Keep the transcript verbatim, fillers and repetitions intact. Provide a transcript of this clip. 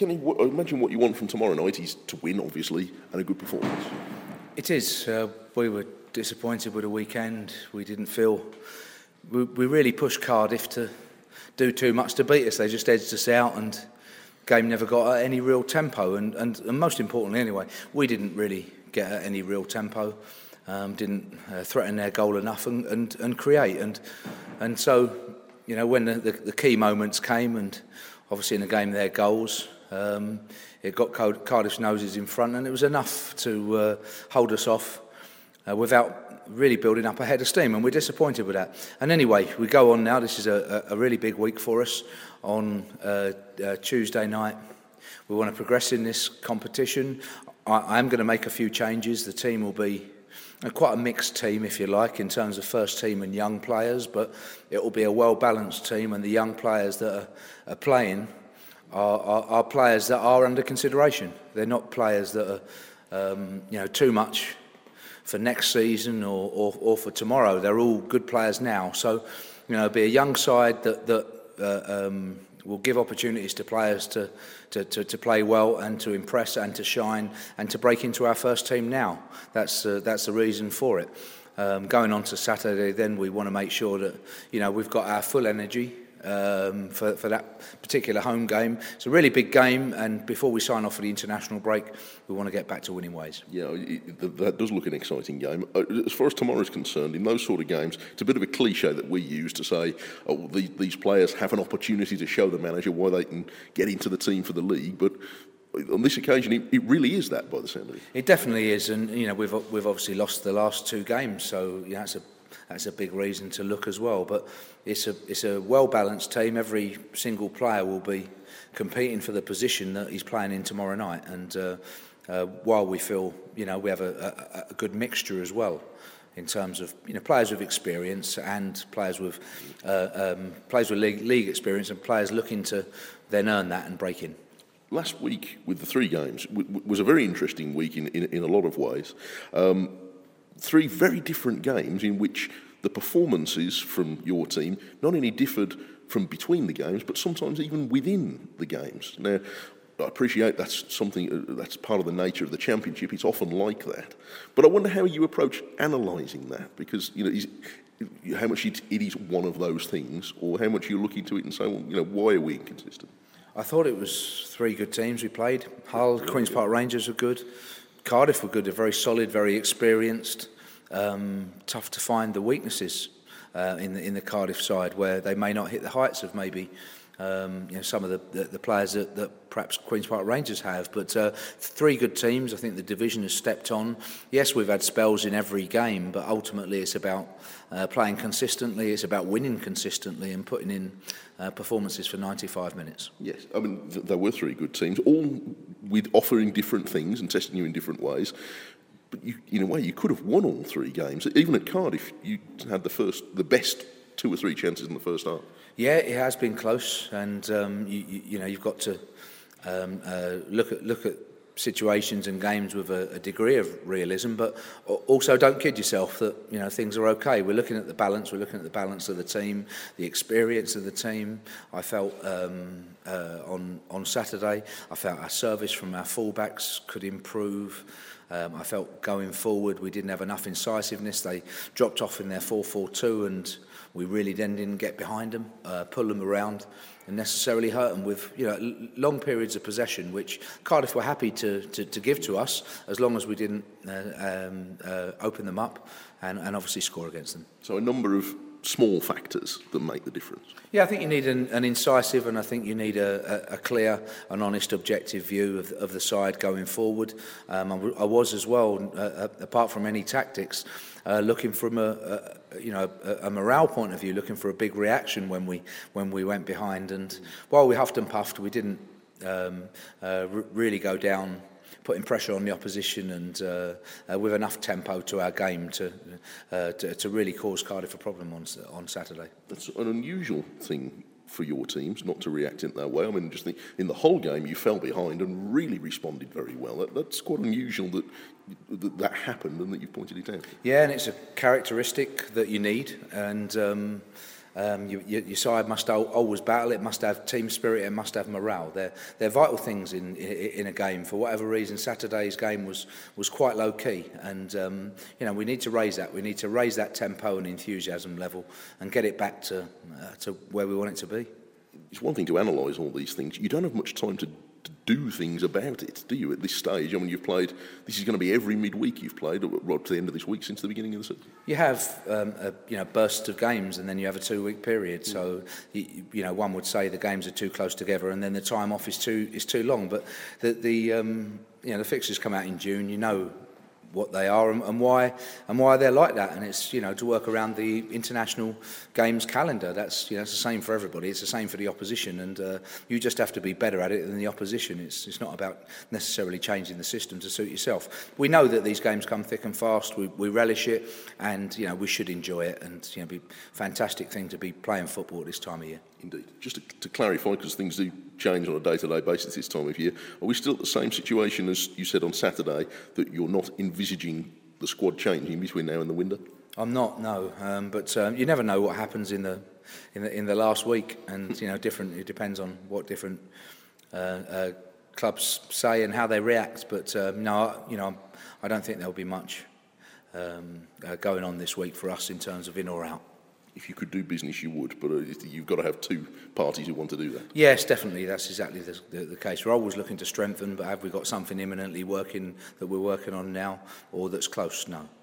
Kenny, what, I imagine what you want from tomorrow night is to win, obviously, and a good performance. It is. Uh, we were disappointed with the weekend. We didn't feel... We, we really pushed Cardiff to do too much to beat us. They just edged us out, and game never got at any real tempo. And, and, and most importantly, anyway, we didn't really get at any real tempo. Um, didn't uh, threaten their goal enough and, and, and create. And and so, you know, when the, the, the key moments came, and obviously in the game their goals, um, it got Cardiff's noses in front, and it was enough to uh, hold us off uh, without really building up a head of steam, and we're disappointed with that. And anyway, we go on now. This is a, a really big week for us. On uh, uh, Tuesday night, we want to progress in this competition. I, I'm going to make a few changes. The team will be uh, quite a mixed team, if you like, in terms of first team and young players, but it will be a well-balanced team, and the young players that are, are playing are, are, are players that are under consideration. They're not players that are, um, you know, too much for next season or, or, or for tomorrow. They're all good players now. So, you know, it'll be a young side that, that uh, um, will give opportunities to players to, to, to, to play well and to impress and to shine and to break into our first team now. That's, uh, that's the reason for it. Um, going on to Saturday, then we want to make sure that, you know, we've got our full energy Um, for, for that particular home game. It's a really big game, and before we sign off for the international break, we want to get back to winning ways. Yeah, it, that does look an exciting game. As far as tomorrow is concerned, in those sort of games, it's a bit of a cliche that we use to say, oh, the, these players have an opportunity to show the manager why they can get into the team for the league, but on this occasion, it, it really is that, by the sound of it. It definitely is, and you know we've we've obviously lost the last two games, so you know, it's a That's a big reason to look as well. But it's a it's a well-balanced team. Every single player will be competing for the position that he's playing in tomorrow night. And uh, uh, while we feel, you know, we have a, a, a good mixture as well in terms of, you know, players with experience and players with uh, um, players with league, league experience and players looking to then earn that and break in. Last week with the three games w- w- was a very interesting week in in, in a lot of ways. Um, Three very different games in which the performances from your team not only differed from between the games, but sometimes even within the games. Now, I appreciate that's something uh, that's part of the nature of the championship. It's often like that, but I wonder how you approach analysing that, because you know is, how much it, it is one of those things, or how much you look into it and say, well, you know, why are we inconsistent? I thought it was three good teams we played. Hull, Queen's Park Rangers were good. Cardiff were good. They're very solid, very experienced. Um, tough to find the weaknesses uh, in the in the Cardiff side, where they may not hit the heights of maybe um, you know some of the, the, the players that, that perhaps Queen's Park Rangers have. But uh, three good teams. I think the division has stepped on. Yes, we've had spells in every game, but ultimately it's about uh, playing consistently. It's about winning consistently and putting in uh, performances for ninety-five minutes. Yes, I mean th- there were three good teams, all with offering different things and testing you in different ways. But you, in a way, you could have won all three games. Even at Cardiff, you had the first, the best two or three chances in the first half. Yeah, it has been close, and um, you, you, you know you've got to um, uh, look at look at situations and games with a, a degree of realism, but also don't kid yourself that you know things are okay. We're looking at the balance. We're looking at the balance of the team, the experience of the team. I felt um, uh, on on Saturday, I felt our service from our fullbacks could improve. Um, I felt going forward we didn't have enough incisiveness. They dropped off in their four four two, and we really then didn't get behind them, uh, pull them around, and necessarily hurt them with you know long periods of possession, which Cardiff were happy to, to, to give to us as long as we didn't uh, um, uh, open them up and, and obviously score against them. So a number of small factors that make the difference. Yeah, I think you need an, an incisive, and I think you need a, a, a clear and honest, objective view of, of the side going forward. Um, I, w- I was as well, uh, apart from any tactics, uh, looking from a, a you know a, a morale point of view, looking for a big reaction when we when we went behind. And while we huffed and puffed, we didn't um, uh, r- really go down, putting pressure on the opposition and uh, uh, with enough tempo to our game to, uh, to to really cause Cardiff a problem on on Saturday. That's an unusual thing for your teams, not to react in that way. I mean, just think, in the whole game you fell behind and really responded very well. That, that's quite unusual that, that that happened and that you've pointed it out. Yeah, and it's a characteristic that you need, and um, Um, you, you, your side must al- always battle. It must have team spirit. It must have morale. They're, they're vital things in, in in a game. For whatever reason, Saturday's game was was quite low key, and um, you know we need to raise that. We need to raise that tempo and enthusiasm level and get it back to uh, to where we want it to be. It's one thing to analyse all these things. You don't have much time to, to do things about it, do you, at this stage? I mean, you've played, this is going to be every midweek you've played, right to the end of this week since the beginning of the season. You have, um, a, you know, bursts of games, and then you have a two-week period. So, you, you know, one would say the games are too close together, and then the time off is too is too long. But the, the um, you know, the fixtures come out in June. You know what they are and, and why and why they're like that, and it's, you know, to work around the international games calendar. That's, you know, it's the same for everybody. It's the same for the opposition, and uh, you just have to be better at it than the opposition. It's it's not about necessarily changing the system to suit yourself. We know that these games come thick and fast. We, we relish it, and you know we should enjoy it, and you know, be a fantastic thing to be playing football at this time of year. Indeed. Just to, to clarify, because things do change on a day-to-day basis this time of year, are we still at the same situation as you said on Saturday, that you're not envisaging the squad changing between now and the window? I'm not, no. Um, but um, you never know what happens in the in the in the last week, and you know, different. It depends on what different uh, uh, clubs say and how they react. But um, no, you know, I don't think there'll be much um, uh, going on this week for us in terms of in or out. If you could do business, you would, but uh, you've got to have two parties who want to do that. Yes, definitely. That's exactly the, the, the case. We're always looking to strengthen, but have we got something imminently working that we're working on now, or that's close? No.